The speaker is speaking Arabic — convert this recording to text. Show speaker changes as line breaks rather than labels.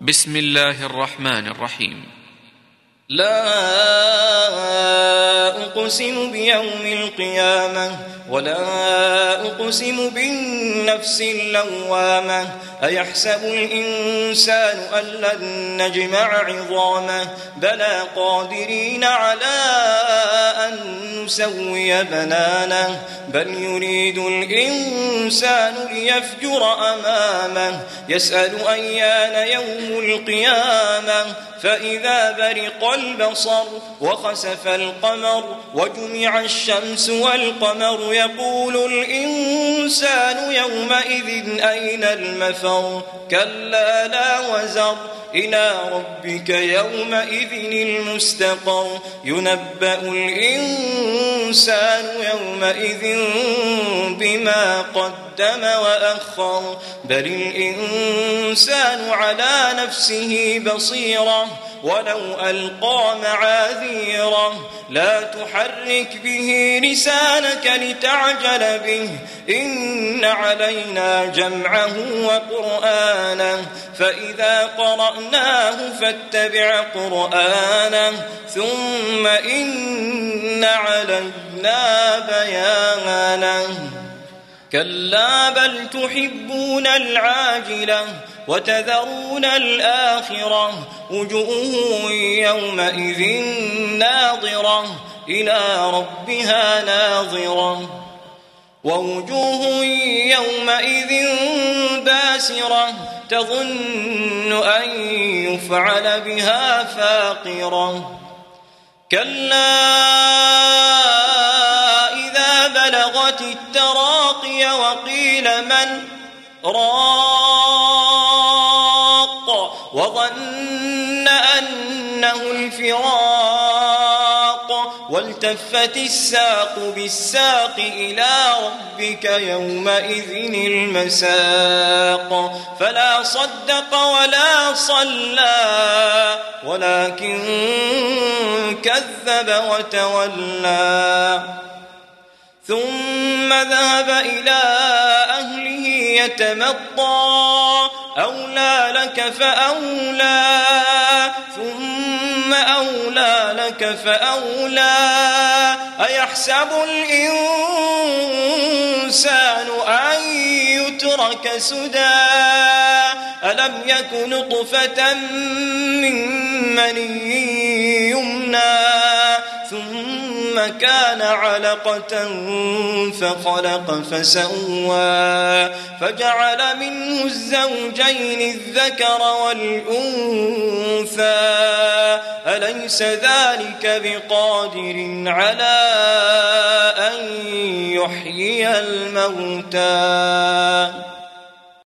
بسم الله الرحمن الرحيم.
لا أقسم بيوم القيامة ولا أقسم بالنفس اللوامة أيحسب الإنسان أن لن نجمع عظامه بلى قادرين على أن نسوي بنانه بل يريد الإنسان ليفجر أمامه يسأل أيان يوم القيامة فإذا برق البصر وخسف القمر وجمع الشمس والقمر يقول الإنسان يومئذ أين المفر كلا لا وزر إلى ربك يومئذ المستقر ينبأ الإنسان يومئذ بما قدم وأخر بل الإنسان على نفسه بصيرة ولو ألقى معاذيره لا تحرك به لسانك لتعجل به إن علينا جمعه وقرآنه فإذا قرأناه فاتبع قرآنه ثم إن علينا بيانه كلا بل تحبون العاجلة وتذرون الآخرة وجوه يومئذ ناظرة إلى ربها ناظرة ووجوه يومئذ باسرة تظن أن يفعل بها فاقرة كلا إذا بلغت التراقي وقيل من راق وظن أنه الفراق والتفت الساق بالساق إلى ربك يومئذ المساق فلا صدق ولا صلى ولكن كذب وتولى ثم ذهب إلى أهله يتمطى أولى لك فأولى ثم أولى لك فأولى أيحسب الإنسان أن يترك سدى ألم يك نطفة من مني يمنى ثم كان علقة فخلق فسوى فجعل منه الزوجين الذكر والأنثى أليس ذلك بقادر على أن يحيي الموتى